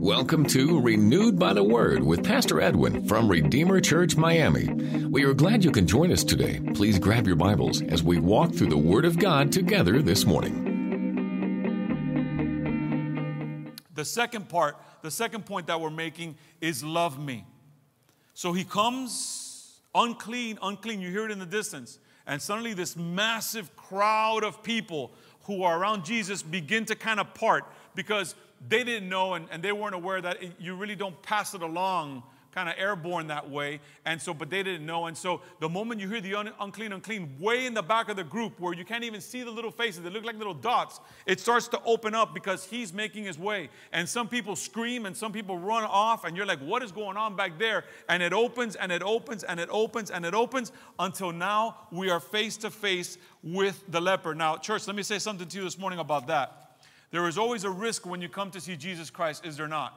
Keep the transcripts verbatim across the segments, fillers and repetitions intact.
Welcome to Renewed by the Word with Pastor Edwin from Redeemer Church, Miami. We are glad you can join us today. Please grab your Bibles as we walk through the Word of God together this morning. The second part, the second point that we're making is love me. So he comes unclean, unclean. You hear it in the distance. And suddenly this massive crowd of people who are around Jesus begin to kind of part because they didn't know and, and they weren't aware that it, you really don't pass it along kind of airborne that way. And so, but they didn't know. And so the moment you hear the un, unclean, unclean, way in the back of the group where you can't even see the little faces, they look like little dots, it starts to open up because he's making his way. And some people scream and some people run off and you're like, what is going on back there? And it opens and it opens and it opens and it opens until now we are face to face with the leper. Now, church, let me say something to you this morning about that. There is always a risk when you come to see Jesus Christ, is there not?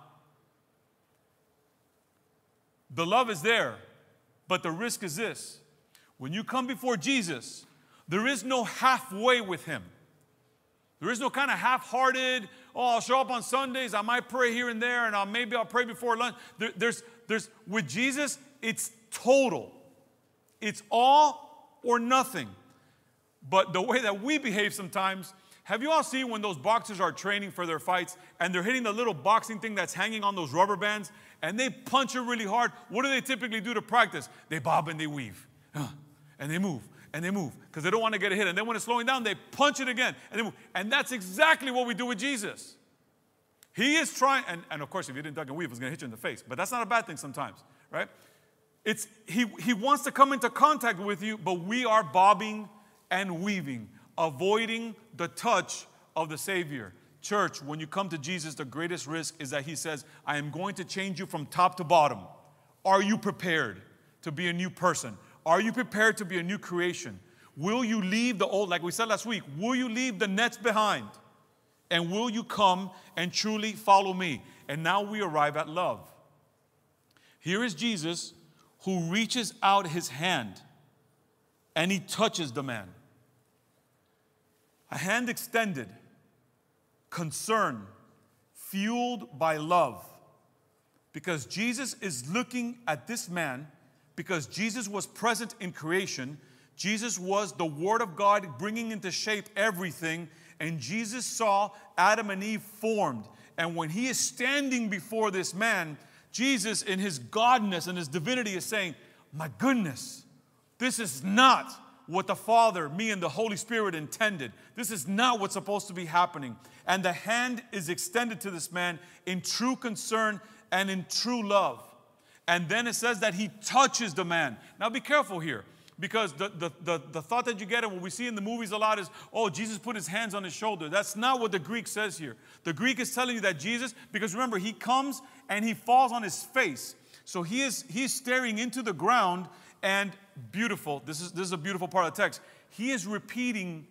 The love is there, but the risk is this. When you come before Jesus, there is no halfway with him. There is no kind of half-hearted, oh, I'll show up on Sundays, I might pray here and there, and I'll, maybe I'll pray before lunch. There, there's, there's, with Jesus, it's total. It's all or nothing. But the way that we behave sometimes, have you all seen when those boxers are training for their fights and they're hitting the little boxing thing that's hanging on those rubber bands and they punch it really hard? What do they typically do to practice? They bob and they weave. And they move and they move because they don't want to get a hit. And then when it's slowing down, they punch it again and they move. And that's exactly what we do with Jesus. He is trying, and, and of course, if you didn't duck and weave, it's going to hit you in the face. But that's not a bad thing sometimes, right? It's he, he wants to come into contact with you, but we are bobbing and weaving, avoiding the touch of the Savior. Church, when you come to Jesus, the greatest risk is that he says, I am going to change you from top to bottom. Are you prepared to be a new person? Are you prepared to be a new creation? Will you leave the old, like we said last week, will you leave the nets behind? And will you come and truly follow me? And now we arrive at love. Here is Jesus who reaches out his hand and he touches the man. A hand extended, concern, fueled by love. Because Jesus is looking at this man, because Jesus was present in creation, Jesus was the Word of God bringing into shape everything, and Jesus saw Adam and Eve formed. And when he is standing before this man, Jesus in his godness and his divinity is saying, my goodness, this is not what the Father, me, and the Holy Spirit intended. This is not what's supposed to be happening. And the hand is extended to this man in true concern and in true love. And then it says that he touches the man. Now be careful here, because the, the, the, the thought that you get and what we see in the movies a lot is, oh, Jesus put his hands on his shoulder. That's not what the Greek says here. The Greek is telling you that Jesus, because remember, he comes and he falls on his face. So he is he's staring into the ground. And beautiful, this is, this is a beautiful part of the text. He is repeating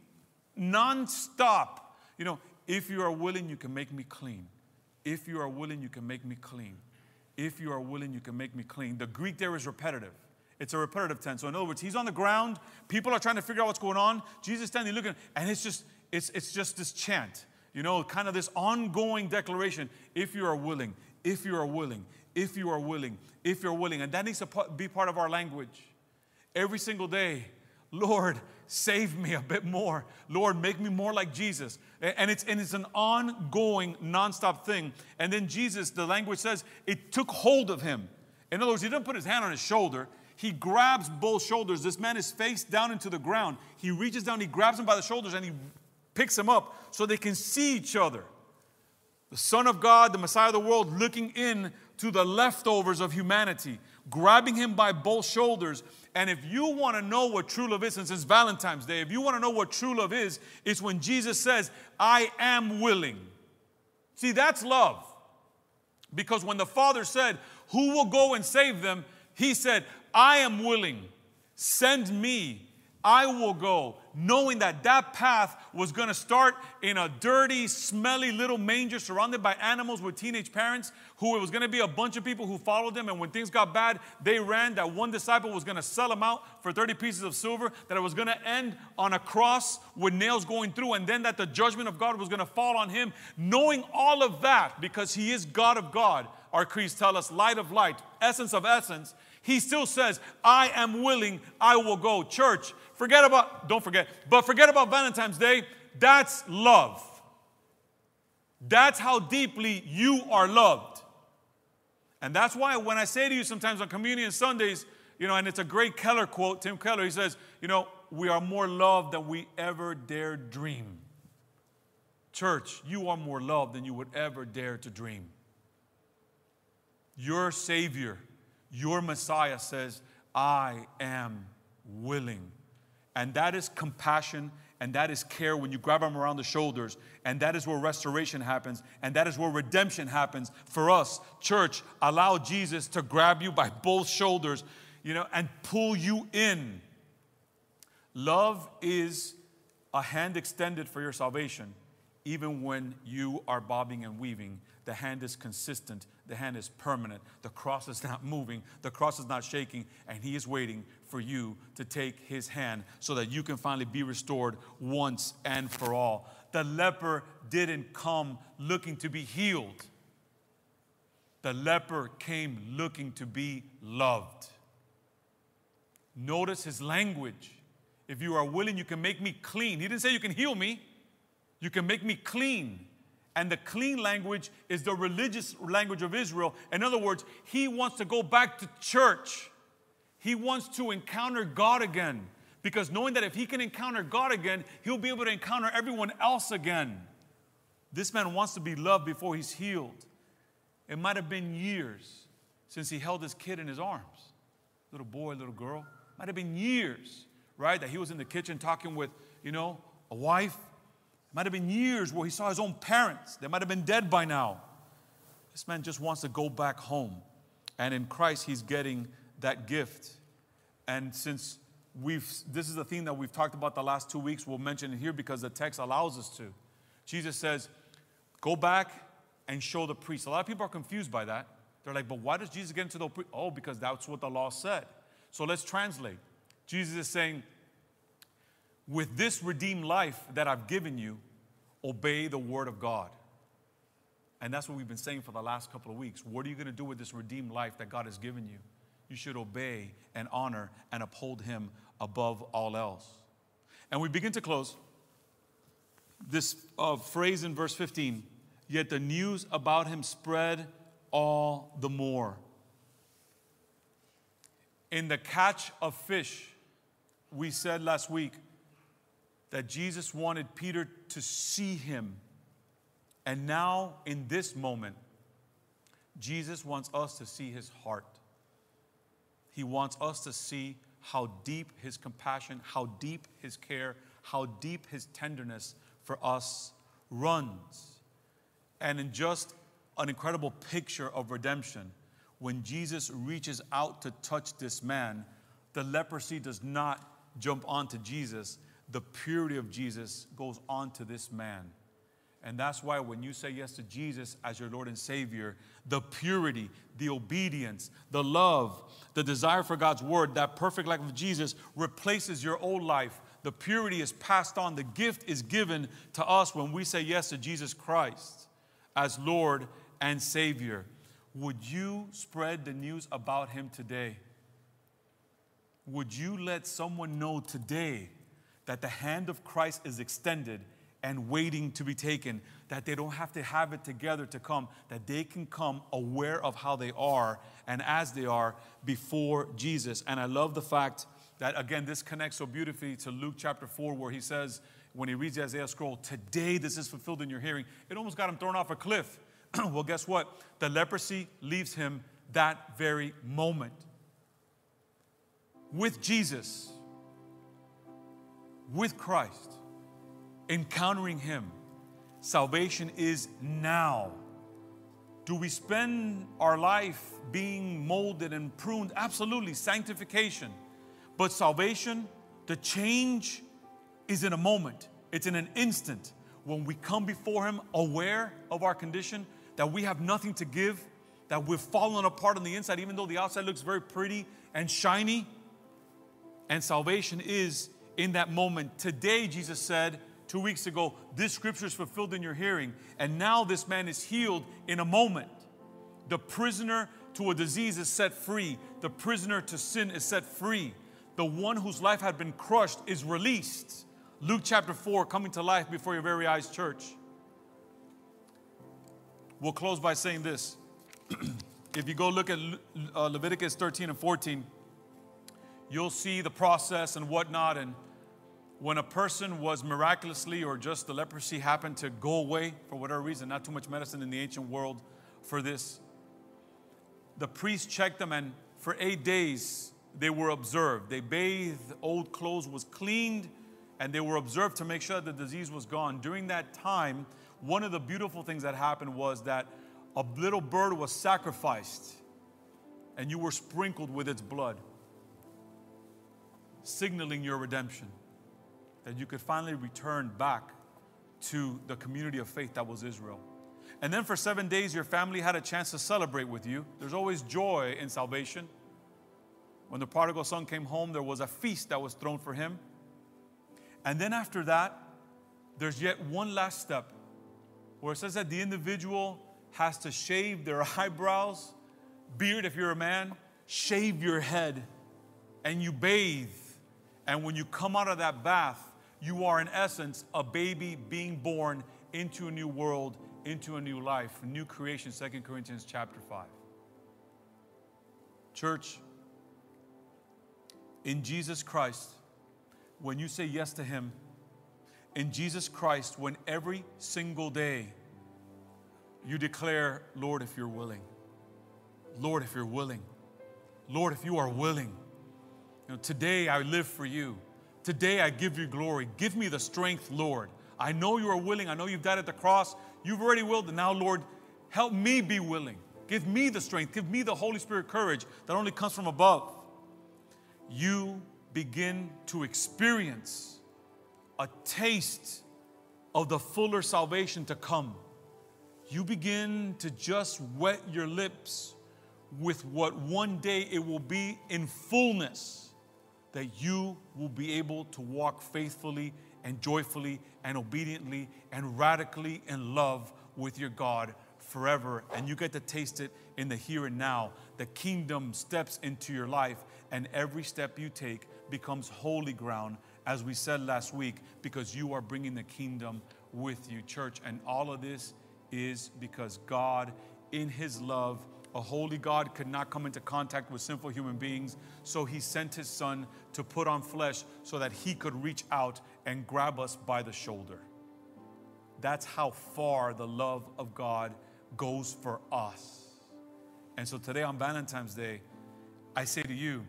nonstop, you know, if you are willing, you can make me clean. If you are willing, you can make me clean. If you are willing, you can make me clean. The Greek there is repetitive. It's a repetitive tense. So in other words, he's on the ground. People are trying to figure out what's going on. Jesus is standing looking, and it's just, it's, it's just this chant, you know, kind of this ongoing declaration. If you are willing, if you are willing, if you are willing, if you're willing. And that needs to be part of our language. Every single day, Lord, save me a bit more. Lord, make me more like Jesus. And it's, and it's an ongoing, nonstop thing. And then Jesus, the language says, it took hold of him. In other words, he didn't put his hand on his shoulder. He grabs both shoulders. This man is face down into the ground. He reaches down, he grabs him by the shoulders, and he picks him up so they can see each other. The Son of God, the Messiah of the world, looking in to the leftovers of humanity, grabbing him by both shoulders. And if you want to know what true love is, and since Valentine's Day, if you want to know what true love is, it's when Jesus says, I am willing. See, that's love. Because when the Father said, who will go and save them? He said, I am willing. Send me. I will go, knowing that that path was going to start in a dirty, smelly little manger surrounded by animals with teenage parents, who it was going to be a bunch of people who followed him, and when things got bad, they ran, that one disciple was going to sell him out for thirty pieces of silver, that it was going to end on a cross with nails going through, and then that the judgment of God was going to fall on him. Knowing all of that, because he is God of God, our creeds tell us, light of light, essence of essence, he still says, I am willing, I will go. Church, forget about, don't forget, but forget about Valentine's Day. That's love. That's how deeply you are loved. And that's why when I say to you sometimes on Communion Sundays, you know, and it's a great Keller quote, Tim Keller, he says, you know, we are more loved than we ever dare dream. Church, you are more loved than you would ever dare to dream. Your Savior, your Messiah says, I am willing. And that is compassion, and that is care when you grab him around the shoulders, and that is where restoration happens, and that is where redemption happens. For us, church, allow Jesus to grab you by both shoulders, you know, and pull you in. Love is a hand extended for your salvation, even when you are bobbing and weaving. The hand is consistent. The hand is permanent. The cross is not moving. The cross is not shaking. And he is waiting for you to take his hand so that you can finally be restored once and for all. The leper didn't come looking to be healed. The leper came looking to be loved. Notice his language. If you are willing, you can make me clean. He didn't say you can heal me. You can make me clean. And the clean language is the religious language of Israel. In other words, he wants to go back to church. He wants to encounter God again. Because knowing that if he can encounter God again, he'll be able to encounter everyone else again. This man wants to be loved before he's healed. It might have been years since he held his kid in his arms. Little boy, little girl. Might have been years, right? That he was in the kitchen talking with, you know, a wife. Might have been years where he saw his own parents. They might have been dead by now. This man just wants to go back home. And in Christ, he's getting that gift. And since we've, this is the theme that we've talked about the last two weeks, we'll mention it here because the text allows us to. Jesus says, go back and show the priest. A lot of people are confused by that. They're like, but why does Jesus get into the priest? Oh, because that's what the law said. So let's translate. Jesus is saying, with this redeemed life that I've given you, obey the word of God. And that's what we've been saying for the last couple of weeks. What are you going to do with this redeemed life that God has given you? You should obey and honor and uphold him above all else. And we begin to close this uh, phrase in verse fifteen. Yet the news about him spread all the more. In the catch of fish, we said last week that Jesus wanted Peter to see him. And now, in this moment, Jesus wants us to see his heart. He wants us to see how deep his compassion, how deep his care, how deep his tenderness for us runs. And in just an incredible picture of redemption, when Jesus reaches out to touch this man, the leprosy does not jump onto Jesus. The purity of Jesus goes on to this man. And that's why when you say yes to Jesus as your Lord and Savior, the purity, the obedience, the love, the desire for God's word, that perfect life of Jesus replaces your old life. The purity is passed on. The gift is given to us when we say yes to Jesus Christ as Lord and Savior. Would you spread the news about him today? Would you let someone know today that the hand of Christ is extended and waiting to be taken, that they don't have to have it together to come, that they can come aware of how they are and as they are before Jesus? And I love the fact that, again, this connects so beautifully to Luke chapter four, where he says, when he reads the Isaiah scroll, today this is fulfilled in your hearing. It almost got him thrown off a cliff. Well, guess what? The leprosy leaves him that very moment. With Jesus, with Christ, encountering him, salvation is now. Do we spend our life being molded and pruned? Absolutely, sanctification. But salvation, The change is in a moment. It's in an instant when we come before Him aware of our condition, that we have nothing to give, that we've fallen apart on the inside, even though the outside looks very pretty and shiny. And salvation is in that moment. Today, Jesus said, two weeks ago, this scripture is fulfilled in your hearing. And now this man is healed in a moment. The prisoner to a disease is set free. The prisoner to sin is set free. The one whose life had been crushed is released. Luke chapter four, coming to life before your very eyes, church. We'll close by saying this. If you go look at uh, Leviticus thirteen and fourteen, you'll see the process and whatnot. And when a person was miraculously, or just the leprosy happened to go away for whatever reason, not too much medicine in the ancient world for this, the priest checked them, and for eight days they were observed. They bathed, old clothes was cleaned, and they were observed to make sure the disease was gone. During that time, one of the beautiful things that happened was that a little bird was sacrificed, and you were sprinkled with its blood, signaling your redemption, that you could finally return back to the community of faith that was Israel. And then for seven days, your family had a chance to celebrate with you. There's always joy in salvation. When the prodigal son came home, there was a feast that was thrown for him. And then after that, there's yet one last step, where it says that the individual has to shave their eyebrows, beard if you're a man, shave your head, and you bathe. And when you come out of that bath, you are in essence a baby being born into a new world, into a new life, a new creation, Second Corinthians chapter five. Church, in Jesus Christ, when you say yes to Him, in Jesus Christ, when every single day you declare, Lord, if you're willing, Lord, if you're willing, Lord, if you are willing, you know, today I live for you. Today I give you glory. Give me the strength, Lord. I know you are willing. I know you've died at the cross. You've already willed. And now, Lord, help me be willing. Give me the strength. Give me the Holy Spirit courage that only comes from above. You begin to experience a taste of the fuller salvation to come. You begin to just wet your lips with what one day it will be in fullness, that you will be able to walk faithfully and joyfully and obediently and radically in love with your God forever. And you get to taste it in the here and now. The kingdom steps into your life, and every step you take becomes holy ground, as we said last week, because you are bringing the kingdom with you, church. And all of this is because God, in His love, a holy God could not come into contact with sinful human beings, so He sent His Son to put on flesh so that He could reach out and grab us by the shoulder. That's how far the love of God goes for us. And so today on Valentine's Day, I say to you,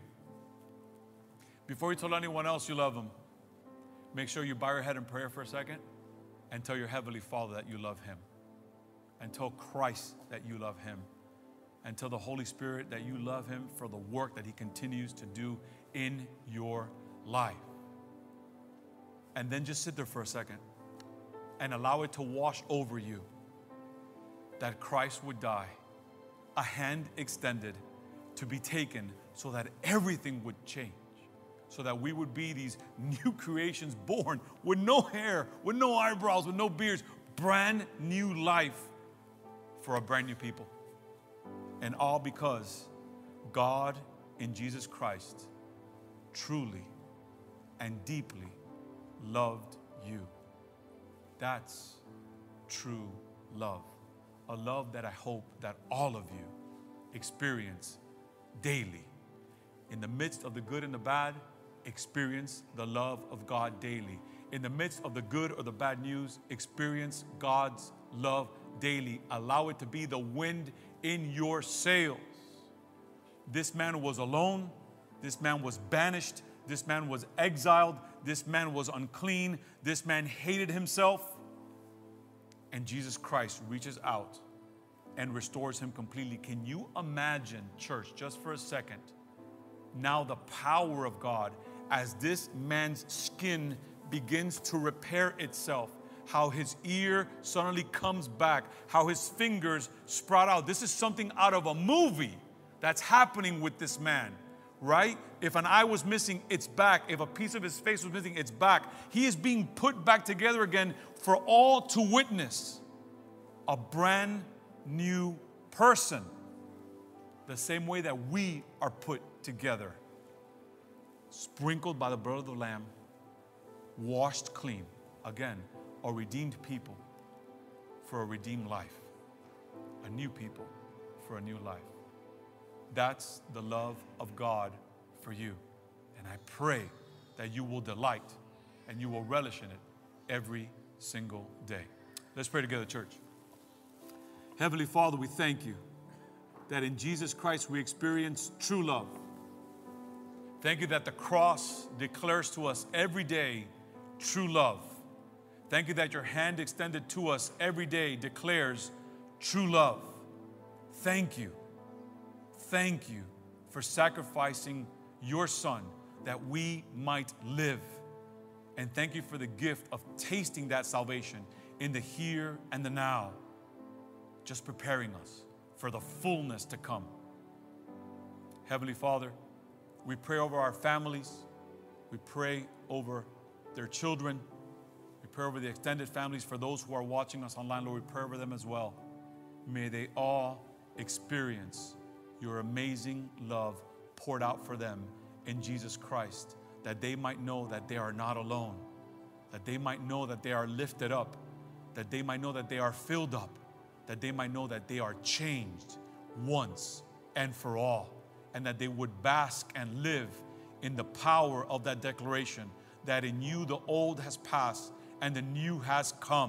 before you tell anyone else you love them, make sure you bow your head in prayer for a second and tell your Heavenly Father that you love Him. And tell Christ that you love Him. And tell the Holy Spirit that you love Him for the work that He continues to do in your life. And then just sit there for a second and allow it to wash over you that Christ would die, a hand extended to be taken so that everything would change, so that we would be these new creations born with no hair, with no eyebrows, with no beards, brand new life for a brand new people. And all because God in Jesus Christ truly and deeply loved you. That's true love. A love that I hope that all of you experience daily. In the midst of the good and the bad, experience the love of God daily. In the midst of the good or the bad news, experience God's love daily. Allow it to be the wind in your sails. This man was alone. This man was banished. This man was exiled. This man was unclean. This man hated himself. And Jesus Christ reaches out and restores him completely. Can you imagine, church, just for a second, now the power of God as this man's skin begins to repair itself, how his ear suddenly comes back, how his fingers sprout out. This is something out of a movie that's happening with this man, right? If an eye was missing, it's back. If a piece of his face was missing, it's back. He is being put back together again for all to witness. A brand new person. The same way that we are put together. Sprinkled by the blood of the Lamb, washed clean. Again, a redeemed people for a redeemed life. A new people for a new life. That's the love of God for you. And I pray that you will delight and you will relish in it every single day. Let's pray together, church. Heavenly Father, we thank you that in Jesus Christ we experience true love. Thank you that the cross declares to us every day true love. Thank you that your hand extended to us every day declares true love. Thank you. Thank you for sacrificing your Son that we might live. And thank you for the gift of tasting that salvation in the here and the now, just preparing us for the fullness to come. Heavenly Father, we pray over our families. We pray over their children. We pray over the extended families. For those who are watching us online, Lord, we pray over them as well. May they all experience your amazing love poured out for them in Jesus Christ, that they might know that they are not alone, that they might know that they are lifted up, that they might know that they are filled up, that they might know that they are changed once and for all, and that they would bask and live in the power of that declaration that in you the old has passed and the new has come.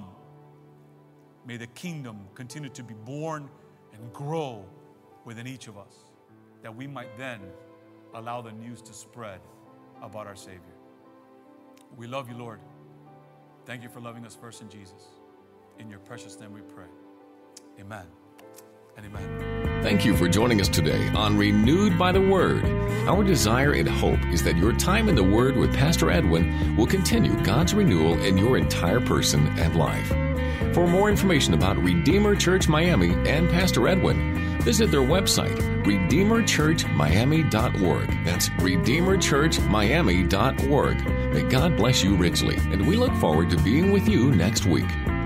May the kingdom continue to be born and grow within each of us, that we might then allow the news to spread about our Savior. We love you, Lord. Thank you for loving us first in Jesus. In your precious name we pray. Amen and amen. Thank you for joining us today on Renewed by the Word. Our desire and hope is that your time in the Word with Pastor Edwin will continue God's renewal in your entire person and life. For more information about Redeemer Church Miami and Pastor Edwin, visit their website, redeemer church miami dot org. That's redeemer church miami dot org. May God bless you richly, and we look forward to being with you next week.